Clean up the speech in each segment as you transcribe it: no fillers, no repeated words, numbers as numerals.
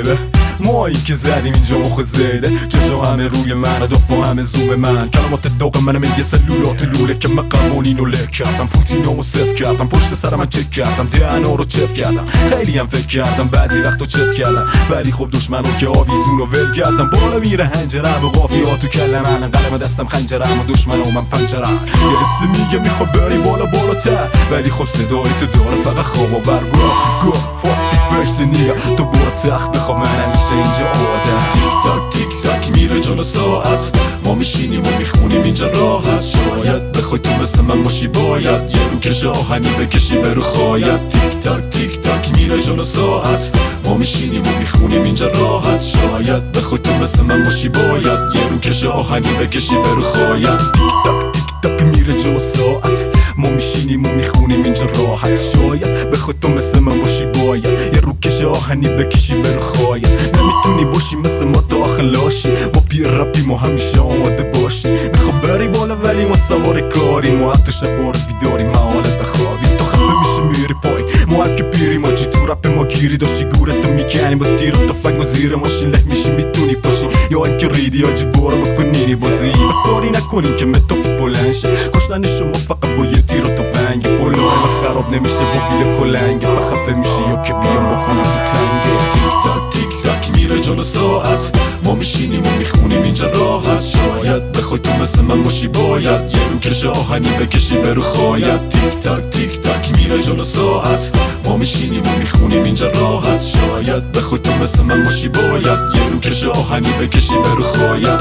بیبه مایی که زدیم اینجا مخ زیده چشا همه روی من دفا همه زوم من کلمات دوق منم یه سلولات لوله که من قوانینو لک کردم پوتینامو صفر کردم پشت سر من چک کردم دهنا رو چف کردم خیلی هم فکر کردم بعضی وقتا چت کردم ولی خب دشمنو که آویزونو ول کردم بالا میره هنجرم و قافیات تو کله من قلم دستم خنجرم و دشمنو من پنجرم یه حس میگه میخواد بری بالا بالاتر ولی خب صدای تو داره فقط خواب آور گو فاک فرش نیگا تو برو تخت بخواب من همیشه اینجا آدم تیک تاک تیک تاک میره جلو ساعت ما میشینیم و میخونیم اینجا راحت شاید بخوای تو مثل من باشی باید یه رو کش آهنی بکشی برو خواید تیک تاک تیک تاک میره جلو ساعت ما میشینیم و میخونیم اینجا راحت شاید بخوای تو مثل من باشی باید یه رو کش آهنی بکشی برو خواید تیک تاک تیک تاک میره جلو ساعت ما میشینیم و میخونیم اینجا راحت شاید بخوای تو مثل من باشی باید یه رو کش آهنی بکشی برو خواید نمیتونی باشی مثل ما داخلاشی ما پیر رپی ما همیشه آماده باشی میخوام بری بالا ولی ما سوار کاری ما حتی شبار بیداری محاله بخوابی تو خفه میشه میری پای ما هر که پیری ما جی تو رپ ما گیری داشتی گورتو میکنی با تیر و تفنگ و زیر ماشین له میشی میتونی پاشی یا اینکه ریدی آجی بارو بکنینی بازی بکاری نکنین که متاف بلند شه کشتن شما فقط با یه تیر و تفنگ پلوه ما خراب نمیشه با بیل کلنگ بخفه میشی یا که بیام بکنم تو تنگه تیک تاک تیک تاک میره جلو ساعت ما میشینیم و میخونیم اینجا راحت شاید بخوای تو مثل من باشی باید یه رو کش آهنی بکشی برو خواید تیک تاک تیک تاک میره جلو ساعت ما میشینیم و میخونیم اینجا راحت شاید بخوای تو مثل من باشی باید یه رو کش آهنی بکشی برو خواید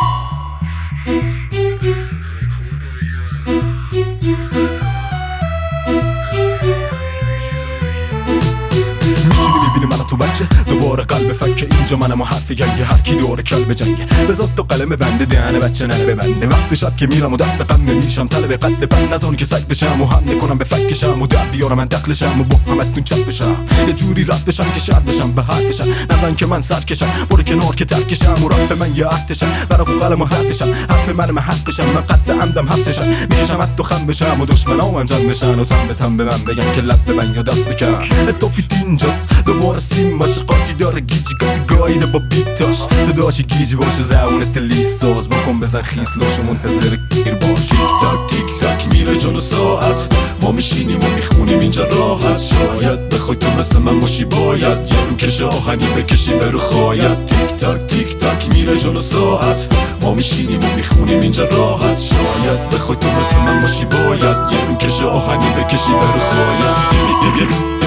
تو بچه دوباره قلب فکه اینجا منم و حرف گنگه هر کی داره کلب جنگه بذات تو قلم بنده دهنه بچه نره ببنده وقت شب که میرم و دست به قم میشم طلب قتل بند نزان که سگ بشم و حمله کنم به فکشم و در بیارم من دخلشم و با همتون چپ بشم یه جوری رد بشم که شرد بشم به حرفشم نزن که من سر کشم برو کنار که ترکشم و رفت من یه عهدشم ورق و قلم و حرفشم حرف منم حقشم من قتل عمدم حبسشم میکشم حتی خم بشم و دشمنام هم جمع بشن و تن به تن به من بگن که لب ببن یا دست بکن اتوفیت اینجاست دوباره ماش قاطی داره گیجی گایده با بیتاش تو داشی گیجی باشه زبونت لیست ساز بکن بزن خیس لاشو منتظر گیر باش تیک تاک تیک تاک میره جلو ساعت ما میشینیم و میخونیم اینجا راحت شاید بخوای تو مثل من باشی باید یه رو کش آهنی بکشی برو خواید تیک تاک تیک تاک میره جلو ساعت ما میشینیم و میخونیم اینجا راحت شاید بخوای تو مثل من باشی باید یه رو کش آهنی بکشی برو خواید